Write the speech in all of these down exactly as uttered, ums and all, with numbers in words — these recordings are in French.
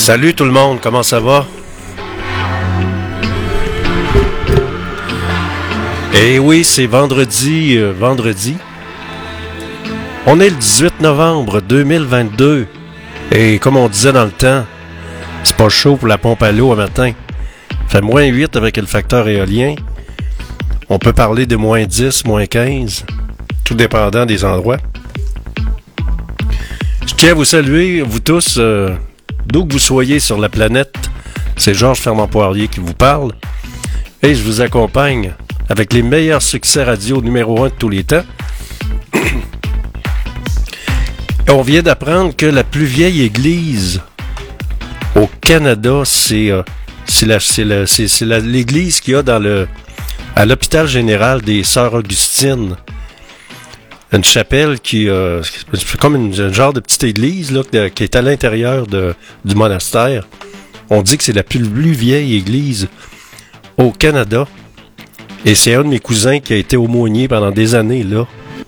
Salut tout le monde, comment ça va? Eh oui, c'est vendredi, euh, vendredi. On est le dix-huit novembre deux mille vingt-deux. Et comme on disait dans le temps, c'est pas chaud pour la pompe à l'eau un matin. Fait moins huit avec le facteur éolien. On peut parler de moins dix, moins quinze, tout dépendant des endroits. Je tiens à vous saluer, vous tous, euh, d'où que vous soyez sur la planète. C'est Georges Fermant-Poirier qui vous parle. Et je vous accompagne avec les meilleurs succès radio numéro un de tous les temps. Et on vient d'apprendre que la plus vieille église au Canada, c'est, euh, c'est, la, c'est, la, c'est, c'est la, l'église qu'il y a dans le, à l'hôpital général des Sœurs Augustines. Une chapelle qui euh, c'est comme une, un genre de petite église là, de, qui est à l'intérieur de, du monastère. On dit que c'est la plus, plus vieille église au Canada. Et c'est un de mes cousins qui a été aumônier pendant des années là.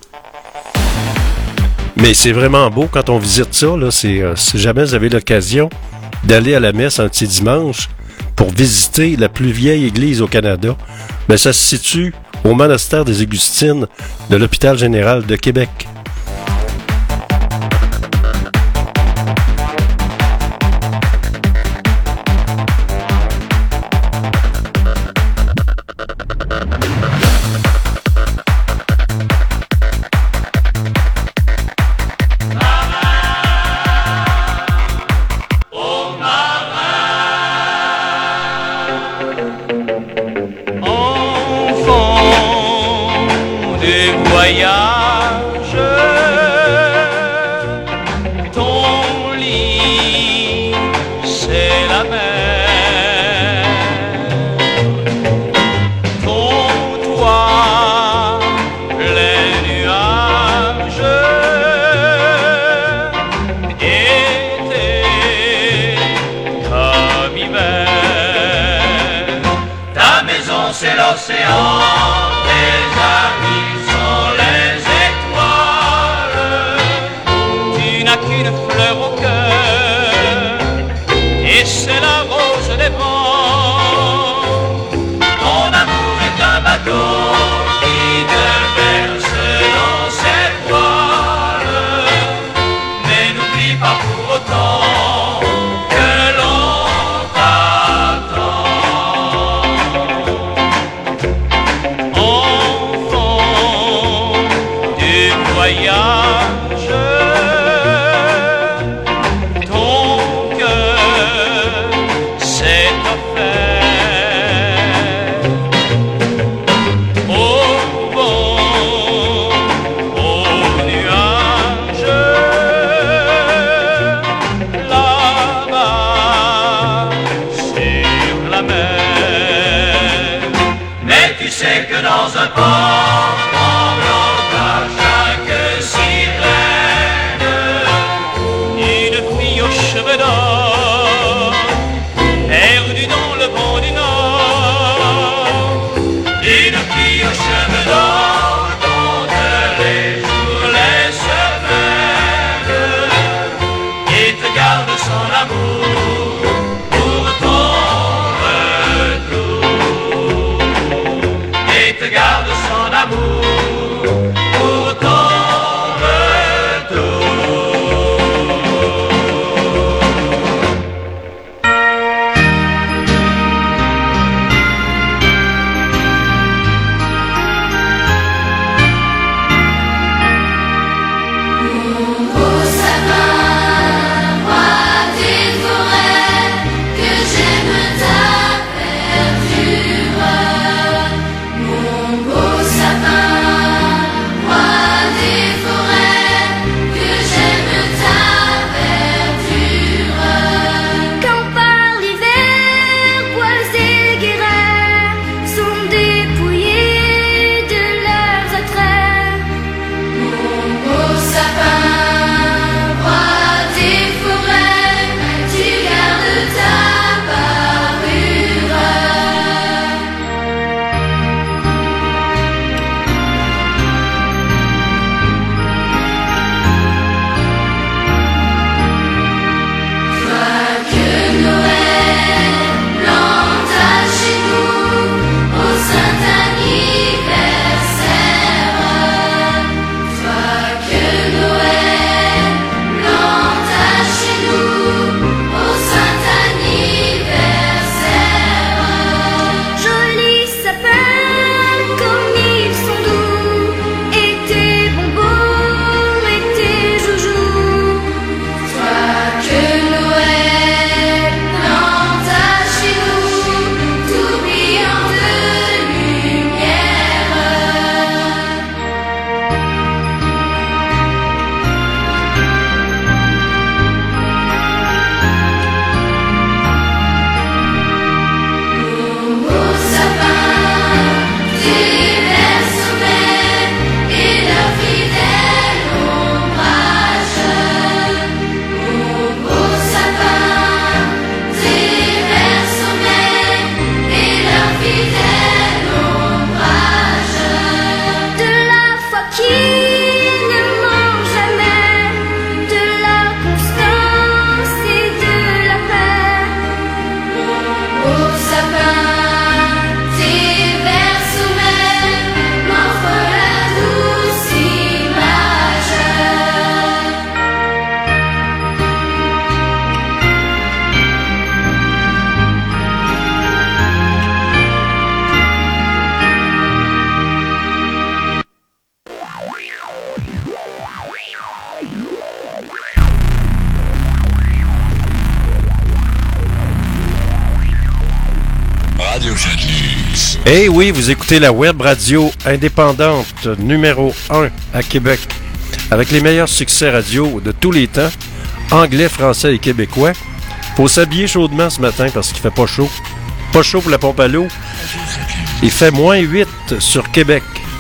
Mais c'est vraiment beau quand on visite ça. Là, c'est, euh, si jamais vous avez l'occasion d'aller à la messe un petit dimanche pour visiter la plus vieille église au Canada, ben ça se situe au monastère des Augustines de l'hôpital général de Québec. Mon beau sapin Eh oui, vous écoutez la web radio indépendante numéro un à Québec, avec les meilleurs succès radio de tous les temps, anglais, français et québécois. Faut s'habiller chaudement ce matin parce qu'il fait pas chaud. Pas chaud pour la pompe à l'eau. Il fait moins huit sur Québec.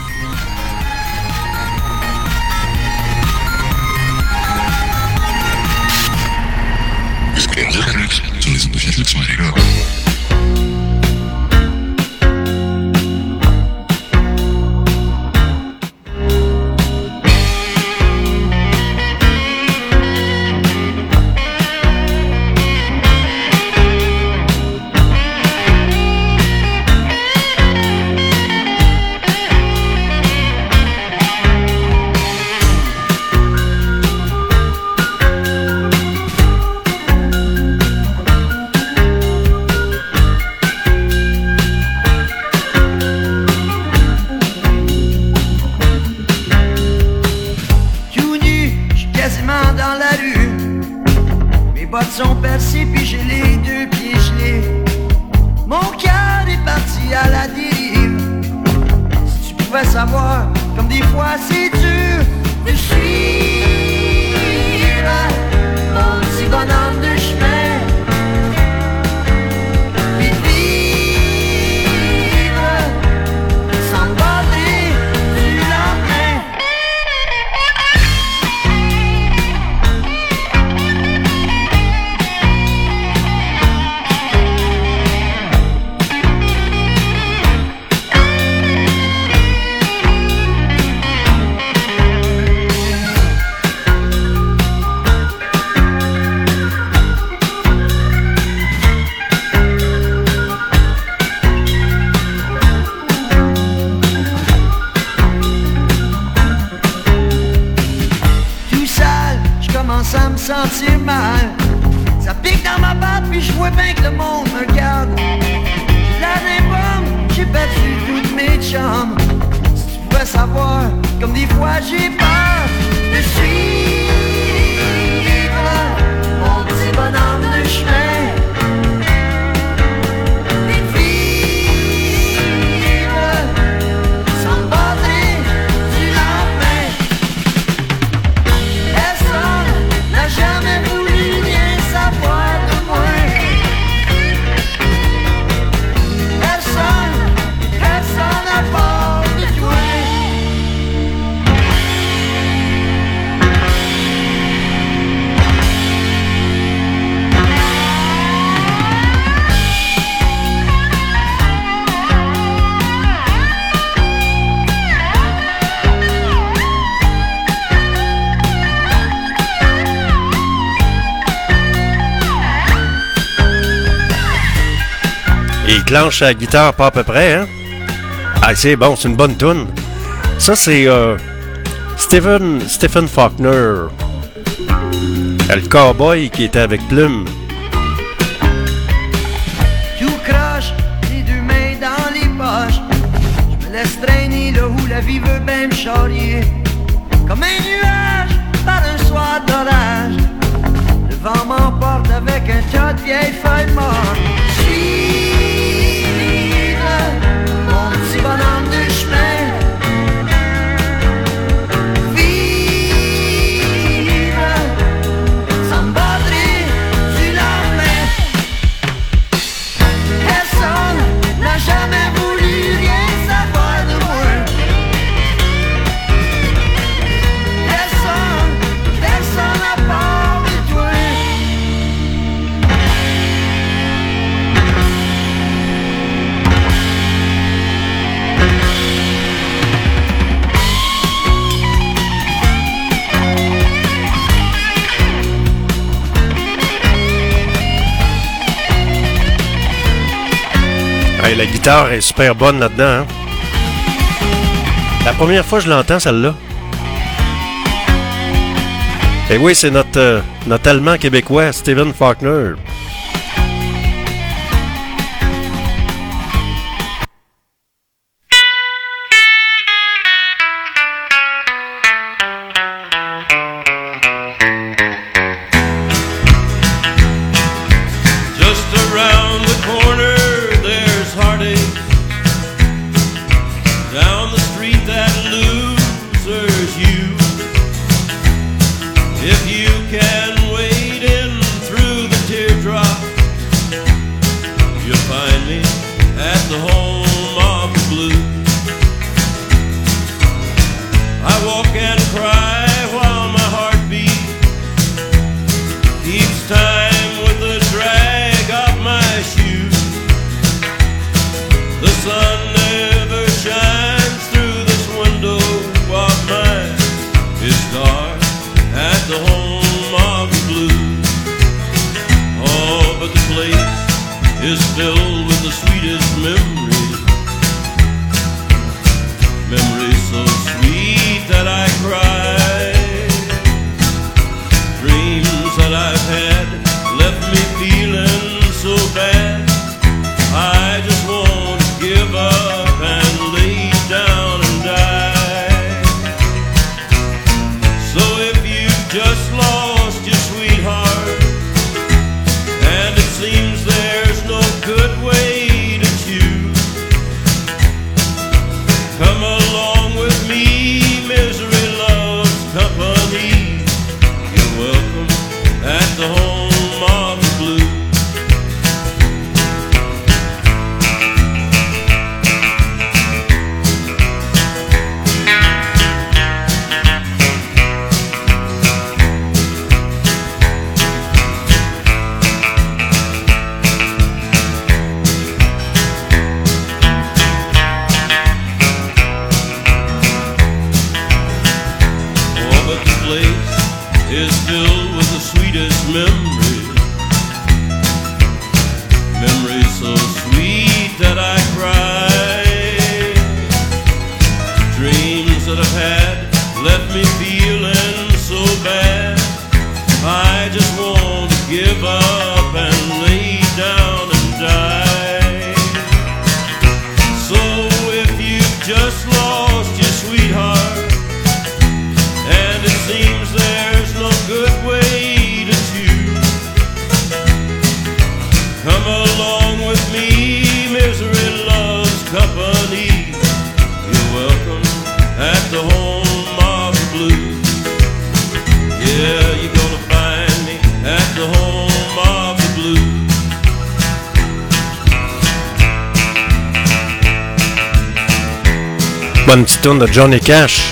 Clenche à la guitare pas à peu près, hein? Ah, c'est bon, c'est une bonne toune. Ça, c'est euh, Stephen, Stephen Faulkner, le cowboy qui était avec Plume. Tout croche, les deux mains dans les poches. Je me laisse traîner là où la vie veut bien me charrier. Comme un nuage par un soir d'orage. Le vent m'emporte avec un tas de vieilles feuilles mortes. Mon petit bonhomme de chemin. Vivre sans me battre du lendemain. Personne n'a jamais voulu rien savoir de moi. Personne, personne à part de toi. Hey, la guitare est super bonne là-dedans. Hein? La première fois que je l'entends, celle-là. Et oui, c'est notre, euh, notre Allemand québécois, Stephen Faulkner. Just around the corner, there's heartache street that losers you. If you can wade in through the teardrop, you'll find me at the home of the blue. I walk and cry while my heart beats each time with the drag of my shoes. The sun never shines through this window of mine. It's dark at the home of the blue. Oh, but the place is filled with the sweetest memories. Memories so sweet that I cry. Dreams that I've had left me feeling so bad. I just want to give up and lay down and die. So if you've just lost your sweetheart and it seems there's no good way to choose, come along with me, misery loves company. You're welcome at the home of the blue. Is filled with the sweetest memories. Memories so sweet that I cry. Dreams that I've had left me feeling so bad. I just want to give up and lay down and die. So if you've just lost your sweetheart and it seems there's no good way to choose, come along with me, misery loves company. You're welcome at the home of the blue. Yeah, you're gonna find me at the home of the blue. Bonne petite tourne de Johnny Cash.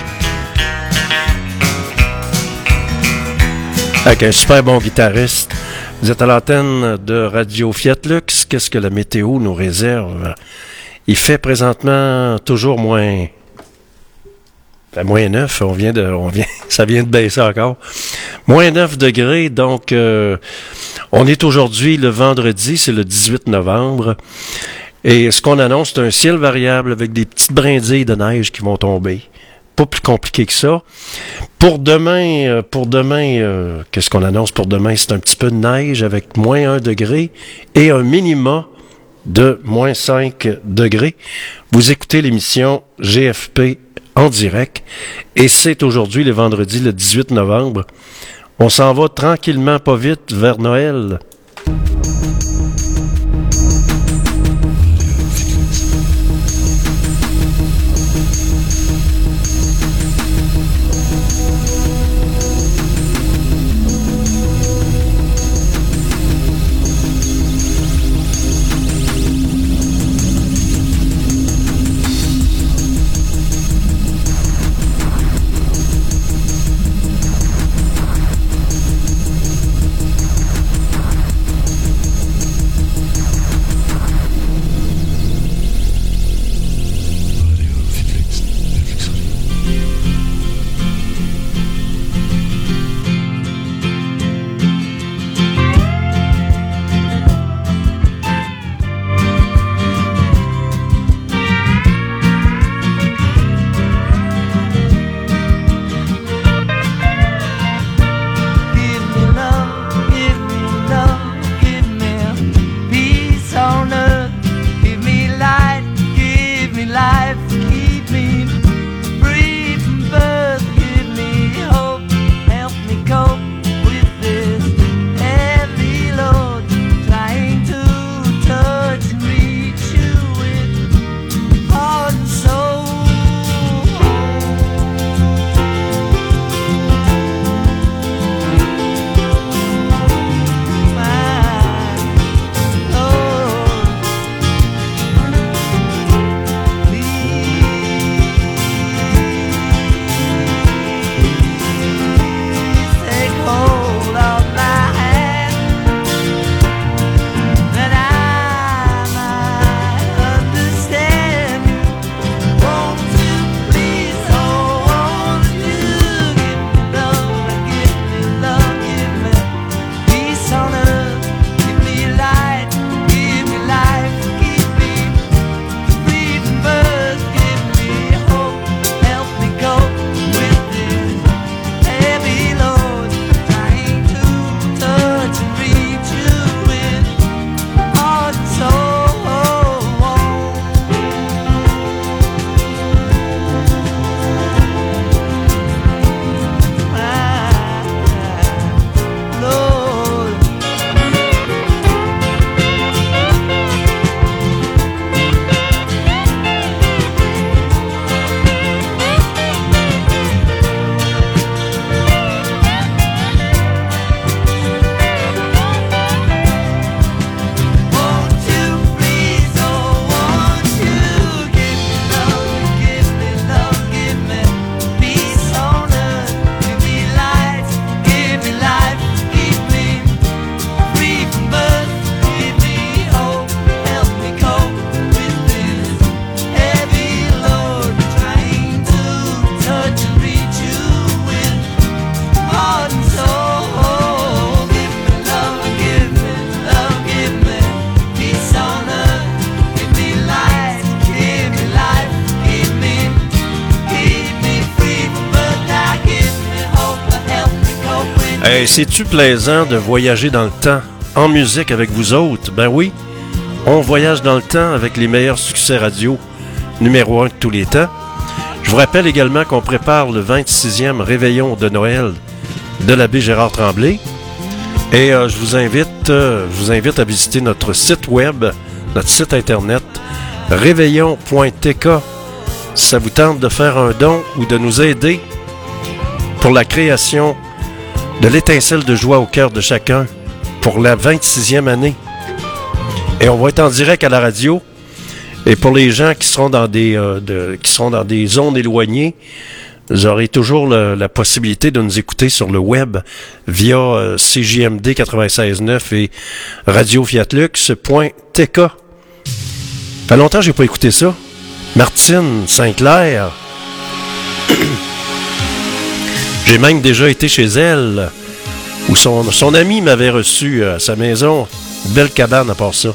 Avec un super bon guitariste. Vous êtes à l'antenne de Radio Fiat Lux. Qu'est-ce que la météo nous réserve? Il fait présentement toujours moins... Enfin, moins neuf, on vient de... On vient, ça vient de baisser encore. Moins neuf degrés, donc euh, on est aujourd'hui le vendredi, c'est le dix-huit novembre. Et ce qu'on annonce, c'est un ciel variable avec des petites brindilles de neige qui vont tomber. Pas plus compliqué que ça. Pour demain, euh, pour demain, euh, qu'est-ce qu'on annonce pour demain? C'est un petit peu de neige avec moins un degré et un minima de moins cinq degrés. Vous écoutez l'émission G F P en direct et c'est aujourd'hui, le vendredi, le dix-huit novembre. On s'en va tranquillement, pas vite, vers Noël. Hey, c'est-tu plaisant de voyager dans le temps en musique avec vous autres? Ben oui, on voyage dans le temps avec les meilleurs succès radio, numéro un de tous les temps. Je vous rappelle également qu'on prépare le vingt-sixième réveillon de Noël de l'abbé Gérard Tremblay. Et euh, je vous invite, euh, je vous invite à visiter notre site web, notre site internet, réveillon point t k. Si ça vous tente de faire un don ou de nous aider pour la création de l'étincelle de joie au cœur de chacun pour la vingt-sixième année. Et on va être en direct à la radio. Et pour les gens qui seront dans des, euh, de, qui seront dans des zones éloignées, vous aurez toujours le, la possibilité de nous écouter sur le web via euh, C J M D quatre-vingt-seize neuf et radio fiat lux point t k. Ça fait longtemps que j'ai pas écouté ça. Martine Saint-Clair. J'ai même déjà été chez elle, où son, son ami m'avait reçu à sa maison. Une belle cabane à part ça.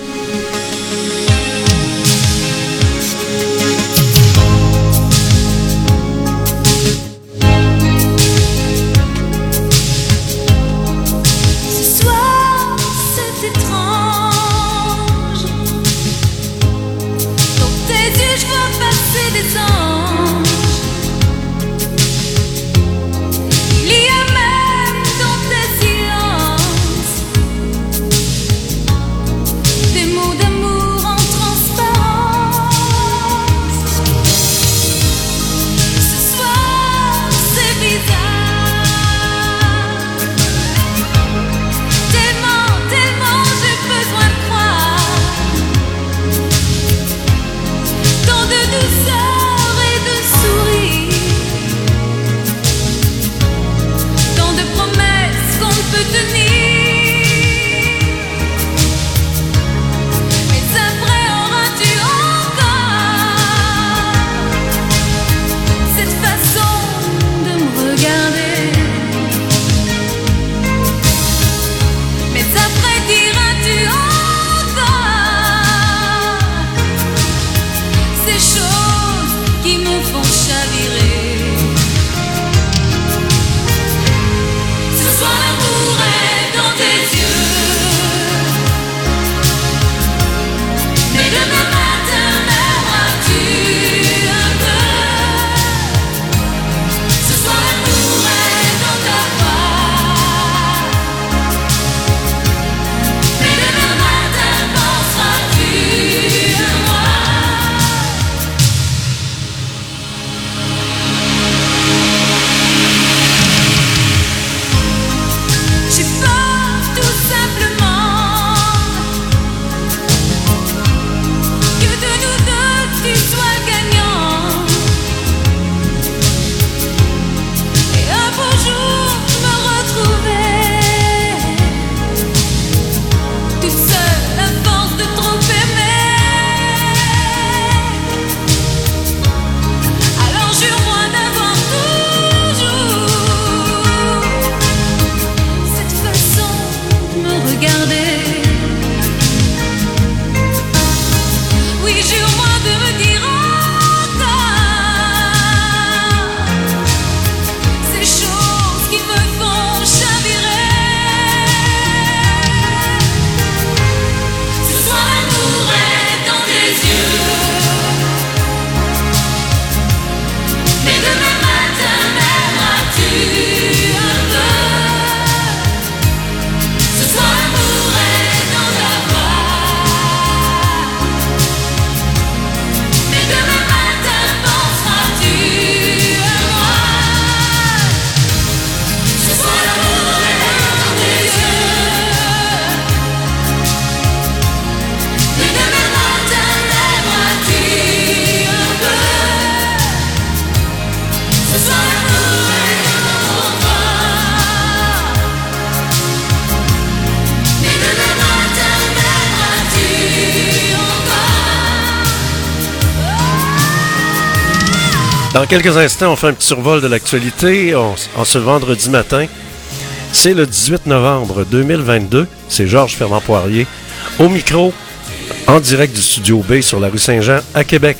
Dans quelques instants, on fait un petit survol de l'actualité. On, en ce vendredi matin, c'est le dix-huit novembre deux mille vingt-deux. C'est Georges Fernand Poirier au micro, en direct du Studio B sur la rue Saint-Jean à Québec.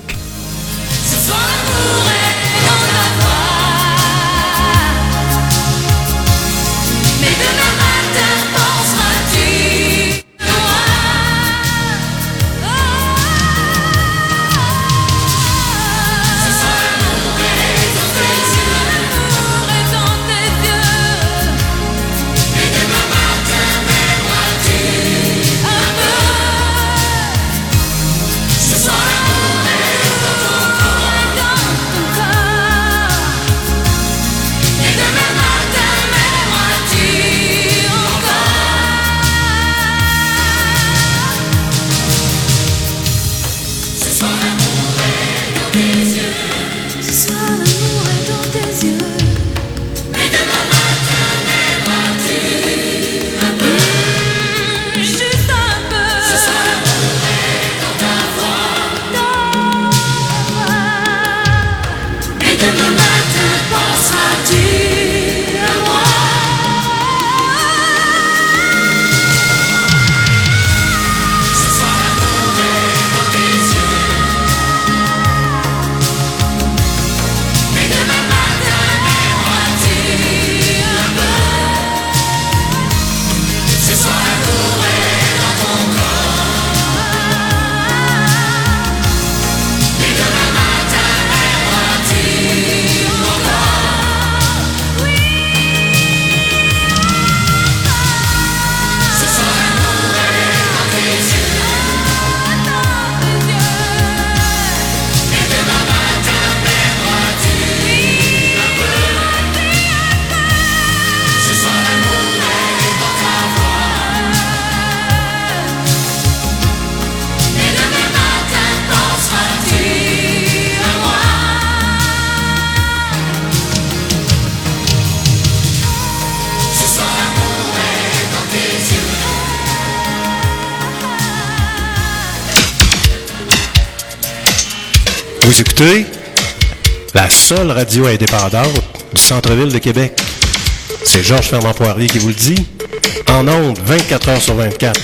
Vous écoutez la seule radio indépendante du centre-ville de Québec. C'est Georges Fernand Poirier qui vous le dit, en ondes vingt-quatre heures sur vingt-quatre.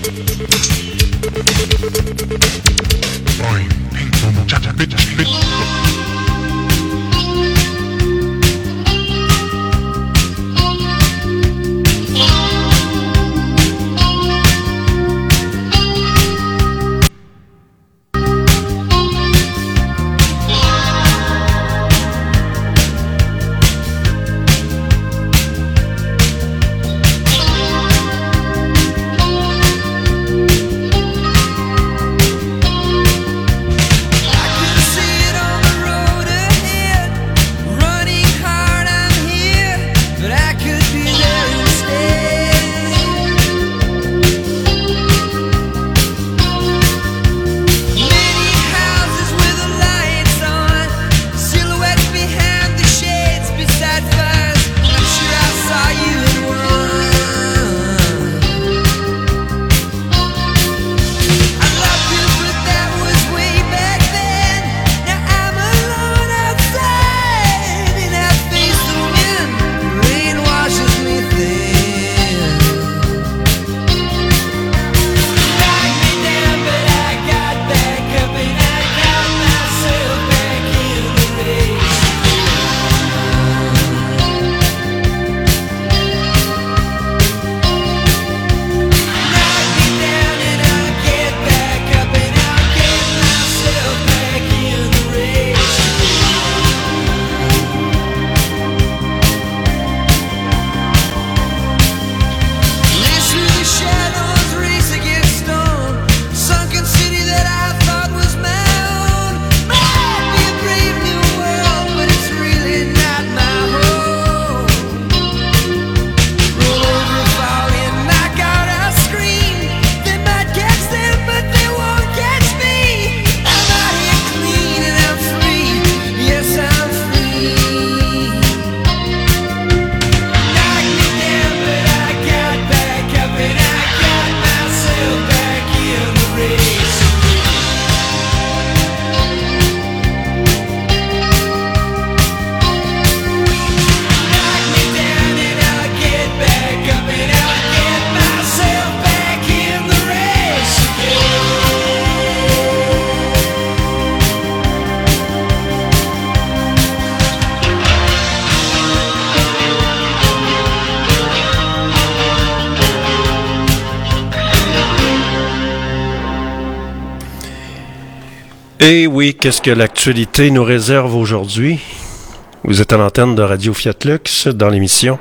Et oui, qu'est-ce que l'actualité nous réserve aujourd'hui? Vous êtes à l'antenne de Radio Fiat Lux dans l'émission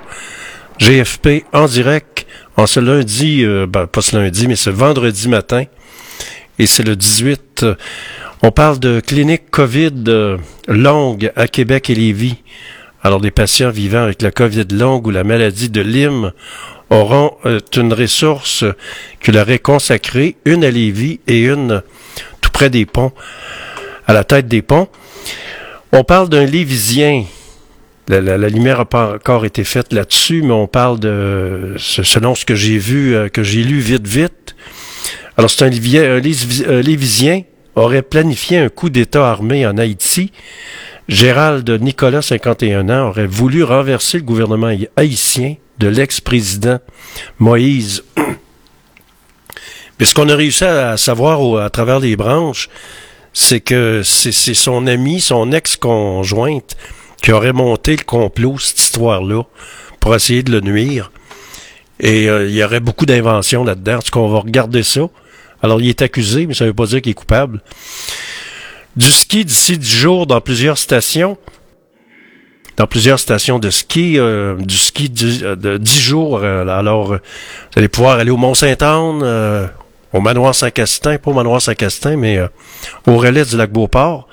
G F P en direct en ce lundi, euh, ben, pas ce lundi, mais ce vendredi matin. Et c'est le dix-huit. On parle de clinique COVID euh, longue à Québec et Lévis. Alors, des patients vivant avec la COVID longue ou la maladie de Lyme auront euh, une ressource qui leur est consacrée, une à Lévis et une tout près des ponts, à la tête des ponts. On parle d'un Lévisien. La, la, la lumière n'a pas encore été faite là-dessus, mais on parle de, selon ce que j'ai vu, euh, que j'ai lu vite, vite. Alors, c'est un, un, un Lévisien aurait planifié un coup d'État armé en Haïti. Gérald Nicolas, cinquante et un ans, aurait voulu renverser le gouvernement haïtien de l'ex-président Moïse. Mais ce qu'on a réussi à savoir au, à travers les branches, c'est que c'est, c'est son ami, son ex-conjointe, qui aurait monté le complot, cette histoire-là, pour essayer de le nuire. Et euh, il y aurait beaucoup d'inventions là-dedans. En tout cas, on va regarder ça. Alors, il est accusé, mais ça ne veut pas dire qu'il est coupable. Du ski d'ici dix jours dans plusieurs stations. Dans plusieurs stations de ski. Euh, du ski de, de dix jours. Euh, alors, euh, vous allez pouvoir aller au Mont-Sainte-Anne, euh, au manoir Saint-Castin, pas au manoir Saint-Castin, mais euh, au relais du lac Beauport.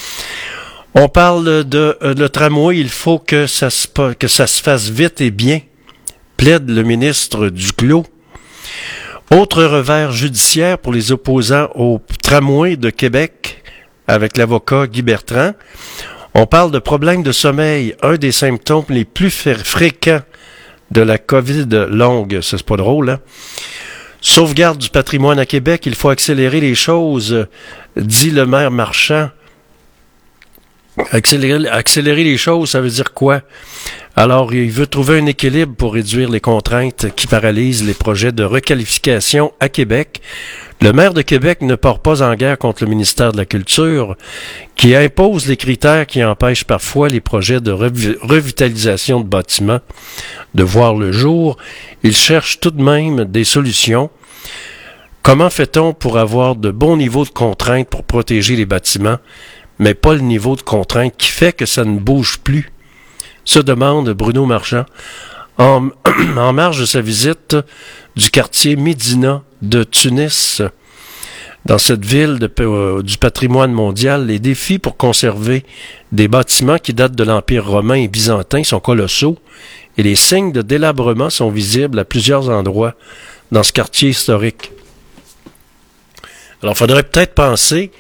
On parle de euh, le tramway, il faut que ça, se, que ça se fasse vite et bien, plaide le ministre Duclos. Autre revers judiciaire pour les opposants au tramway de Québec avec l'avocat Guy Bertrand. On parle de problèmes de sommeil, un des symptômes les plus fréquents de la COVID longue. Ça, c'est pas drôle, hein? Sauvegarde du patrimoine à Québec, il faut accélérer les choses, dit le maire Marchand. Accélérer, accélérer les choses, ça veut dire quoi? Alors, il veut trouver un équilibre pour réduire les contraintes qui paralysent les projets de requalification à Québec. Le maire de Québec ne part pas en guerre contre le ministère de la Culture, qui impose les critères qui empêchent parfois les projets de rev- revitalisation de bâtiments de voir le jour. Il cherche tout de même des solutions. Comment fait-on pour avoir de bons niveaux de contraintes pour protéger les bâtiments, mais pas le niveau de contrainte qui fait que ça ne bouge plus, se demande Bruno Marchand, en, en marge de sa visite du quartier Médina de Tunis. Dans cette ville de, euh, du patrimoine mondial, les défis pour conserver des bâtiments qui datent de l'Empire romain et byzantin sont colossaux et les signes de délabrement sont visibles à plusieurs endroits dans ce quartier historique. Alors, il faudrait peut-être penser...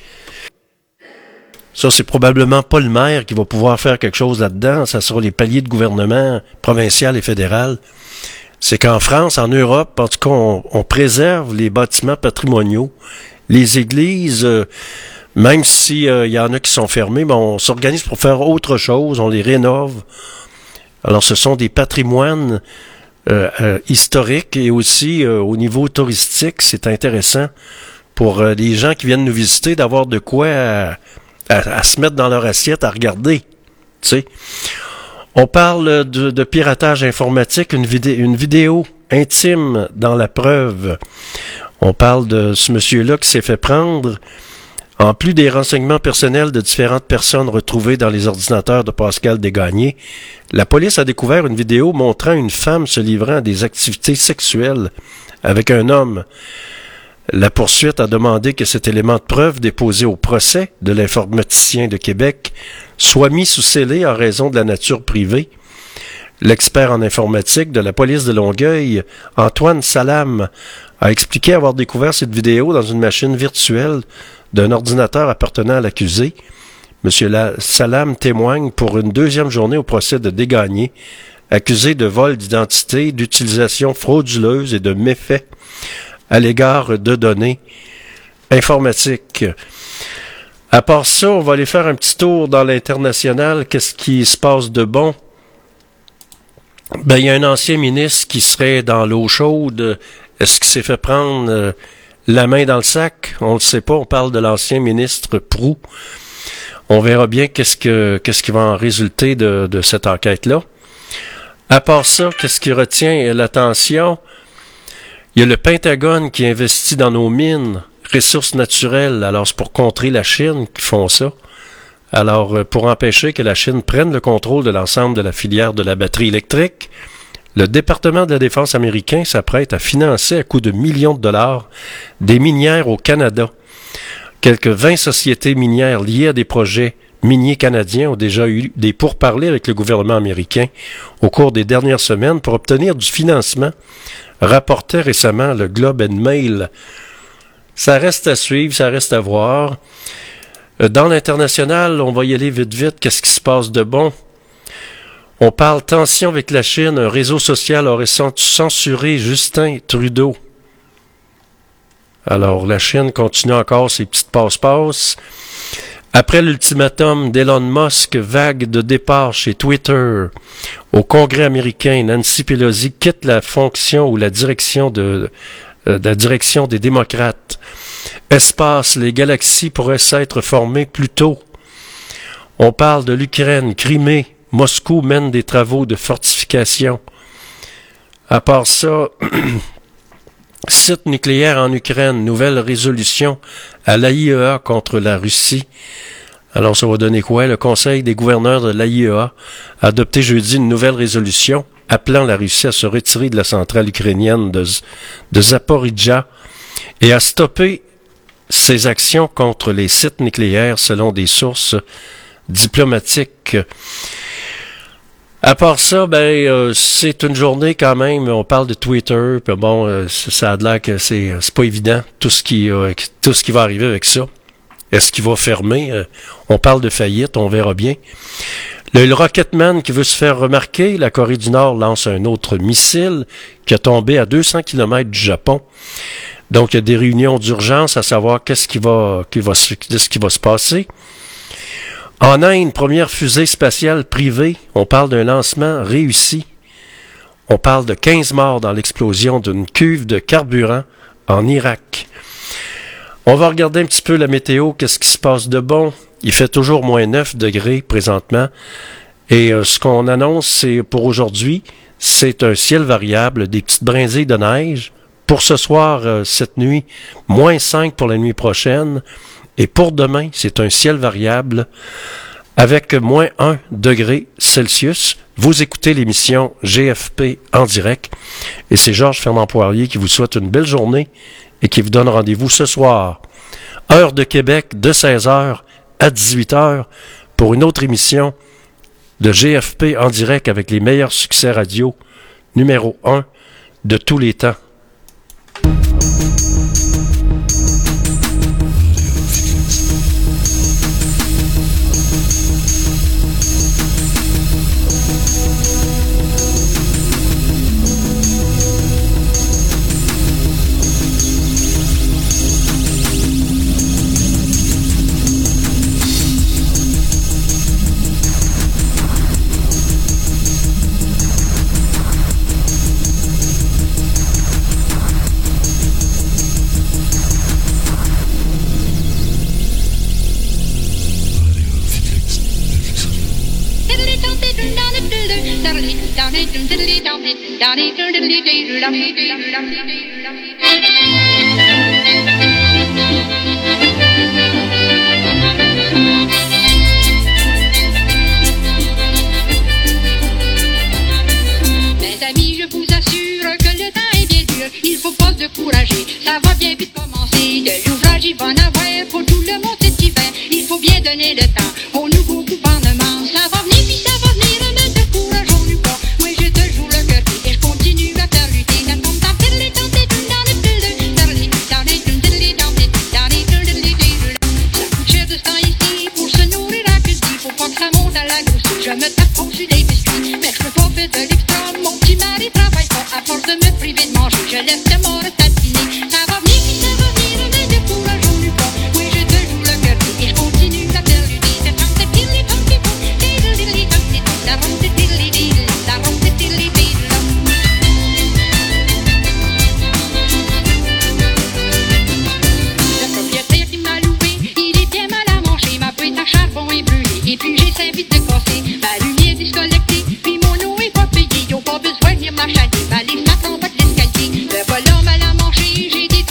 Ça, c'est probablement pas le maire qui va pouvoir faire quelque chose là-dedans. Ça sera les paliers de gouvernement provincial et fédéral. C'est qu'en France, en Europe, en tout cas, on, on préserve les bâtiments patrimoniaux. Les églises, euh, même s'il euh, y en a qui sont fermées, ben, on s'organise pour faire autre chose. On les rénove. Alors, ce sont des patrimoines euh, euh, historiques et aussi euh, au niveau touristique, c'est intéressant pour euh, les gens qui viennent nous visiter d'avoir de quoi... À, À, à se mettre dans leur assiette, à regarder. Tu sais. On parle de, de piratage informatique, une, vidé, une vidéo intime dans la preuve. On parle de ce monsieur-là qui s'est fait prendre, en plus des renseignements personnels de différentes personnes retrouvées dans les ordinateurs de Pascal Desgagnés. La police a découvert une vidéo montrant une femme se livrant à des activités sexuelles avec un homme. La poursuite a demandé que cet élément de preuve déposé au procès de l'informaticien de Québec soit mis sous scellé en raison de la nature privée. L'expert en informatique de la police de Longueuil, Antoine Salam, a expliqué avoir découvert cette vidéo dans une machine virtuelle d'un ordinateur appartenant à l'accusé. Monsieur Salam témoigne pour une deuxième journée au procès de Desgagnés, accusé de vol d'identité, d'utilisation frauduleuse et de méfaits à l'égard de données informatiques. À part ça, on va aller faire un petit tour dans l'international. Qu'est-ce qui se passe de bon? Ben, il y a un ancien ministre qui serait dans l'eau chaude. Est-ce qu'il s'est fait prendre euh, la main dans le sac? On ne le sait pas. On parle de l'ancien ministre Proulx. On verra bien qu'est-ce que qu'est-ce qui va en résulter de, de cette enquête-là. À part ça, qu'est-ce qui retient l'attention? Il y a le Pentagone qui investit dans nos mines, ressources naturelles. Alors, c'est pour contrer la Chine qui font ça. Alors, pour empêcher que la Chine prenne le contrôle de l'ensemble de la filière de la batterie électrique, le département de la Défense américain s'apprête à financer à coût de millions de dollars des minières au Canada. Quelques vingt sociétés minières liées à des projets miniers canadiens ont déjà eu des pourparlers avec le gouvernement américain au cours des dernières semaines pour obtenir du financement, rapportait récemment le Globe and Mail. Ça reste à suivre, ça reste à voir. Euh, dans l'international, on va y aller vite vite. Qu'est-ce qui se passe de bon? On parle tension avec la Chine. Un réseau social aurait censuré Justin Trudeau. Alors, la Chine continue encore ses petites passe-passe. Après l'ultimatum d'Elon Musk, vague de départ chez Twitter. Au Congrès américain, Nancy Pelosi quitte la fonction ou la direction de, euh, de la direction des démocrates. Espace, les galaxies pourraient s'être formées plus tôt. On parle de l'Ukraine, Crimée. Moscou mène des travaux de fortification. À part ça, site nucléaire en Ukraine, nouvelle résolution à l'A I E A contre la Russie. Alors ça va donner quoi? Le Conseil des gouverneurs de l'A I E A a adopté jeudi une nouvelle résolution appelant la Russie à se retirer de la centrale ukrainienne de, de Zaporijjia et à stopper ses actions contre les sites nucléaires selon des sources diplomatiques. À part ça, ben euh, c'est une journée quand même. On parle de Twitter, puis bon, euh, ça a l'air que c'est c'est pas évident tout ce qui euh, tout ce qui va arriver avec ça. Est-ce qu'il va fermer? Euh, on parle de faillite, on verra bien. Le, le Rocketman qui veut se faire remarquer, la Corée du Nord lance un autre missile qui a tombé à deux cents kilomètres du Japon. Donc il y a des réunions d'urgence à savoir qu'est-ce qui va qui va ce qui va se passer. En Inde, première fusée spatiale privée, on parle d'un lancement réussi. On parle de quinze morts dans l'explosion d'une cuve de carburant en Irak. On va regarder un petit peu la météo, qu'est-ce qui se passe de bon. Il fait toujours moins neuf degrés présentement. Et euh, ce qu'on annonce, c'est pour aujourd'hui, c'est un ciel variable, des petites brindilles de neige. Pour ce soir, euh, cette nuit, moins cinq pour la nuit prochaine. Et pour demain, c'est un ciel variable avec moins un degré Celsius. Vous écoutez l'émission G F P en direct. Et c'est Georges Fernand Poirier qui vous souhaite une belle journée et qui vous donne rendez-vous ce soir. Heure de Québec de seize heures à dix-huit heures pour une autre émission de G F P en direct avec les meilleurs succès radio numéro un de tous les temps. Mes amis, je vous assure que le temps est bien dur. Il faut pas se décourager, ça va bien vite commencer. De l'ouvrage, il va en avoir pour tout le monde cet hiver. Il faut bien donner le temps au nouveau gouvernement. Ça va venir, puis ça va venir, ne décourageons-nous pas. Moi, je te joue le cœur et je continue à faire lutter. Ça coûte cher de ce temps ici pour se nourrir à que dit. Faut pas que ça monte à la grosse. Je me tape au-dessus des biscuits, mais je peux pas faire de l'extra. Mon petit mari travaille pas à force de me priver de manger. Je laisse le mort tatiner. Ça va venir, puis ça va venir, ne décourageons-nous pas. Oui, je te joue le cœur et je continue à faire lutter. C'est tant de pile, les tant de pile, les les les tant de la ronde de pile, les les la ronde de pile, les les le propriétaire qui m'a loué, il est bien mal à manger. Ma boîte à charbon est brûlée et puis j'ai cinq vitres de casser. Ma lumière disconnectée, puis mon eau est pas payée. Ils ont pas besoin de venir m'achater. Ma liste m'attend pas de l'escalier. Le voilà mal à manger, j'ai des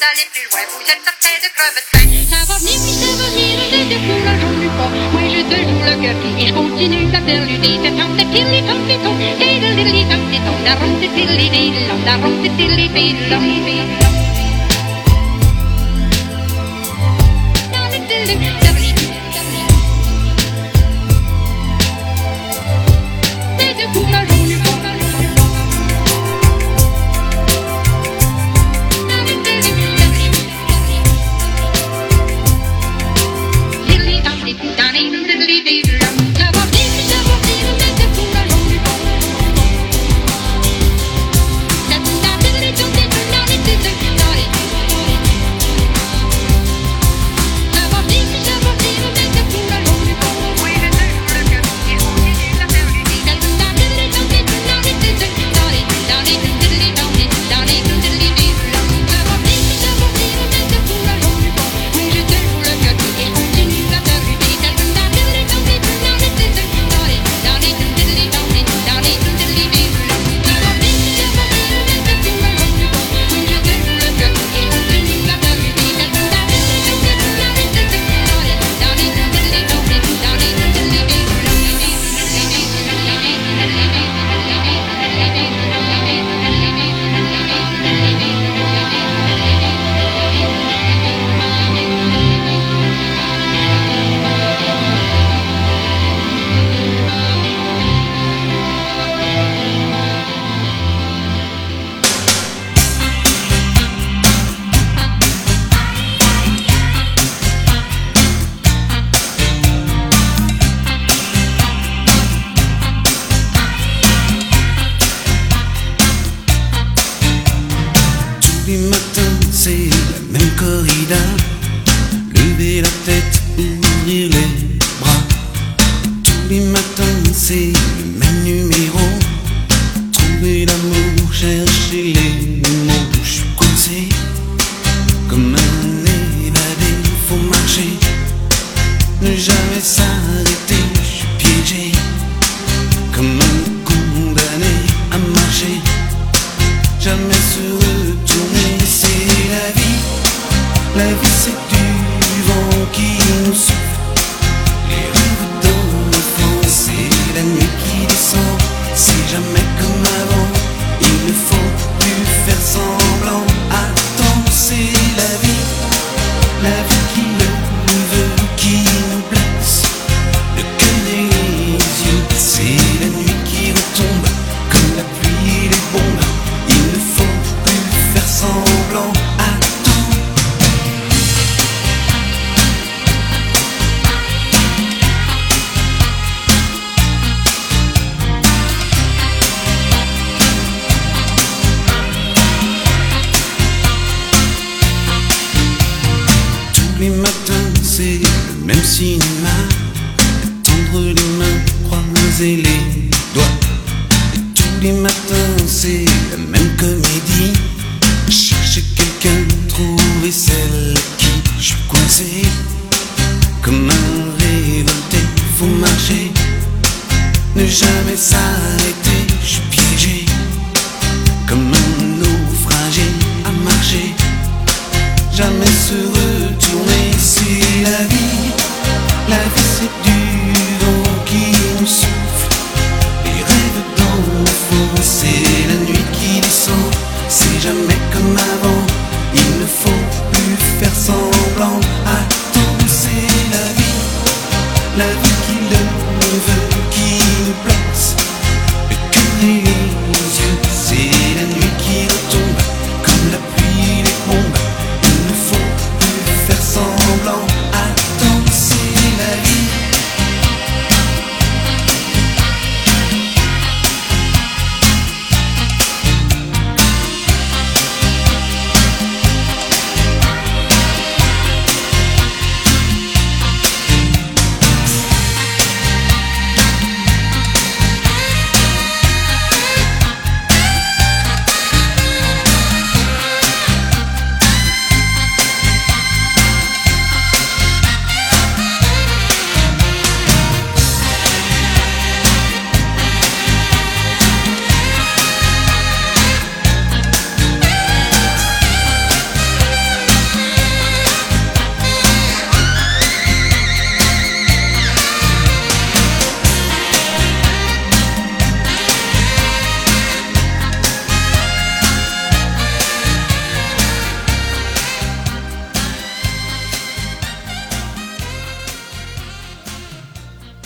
aller plus loin, vous êtes certain de crever de faim. Ça va venir, puis ça va venir, ne décourageons-nous pas. Moi j'ai toujours le cœur qui et je continue à perluder. C'est tant de pirli, tant de ton, et de lili, tant de ton, la ronde de tilli, dilom, la ronde de tilli, dilom, dilom. Dans le tilli, tilli, tilli. Ne décourageons-nous pas. La vie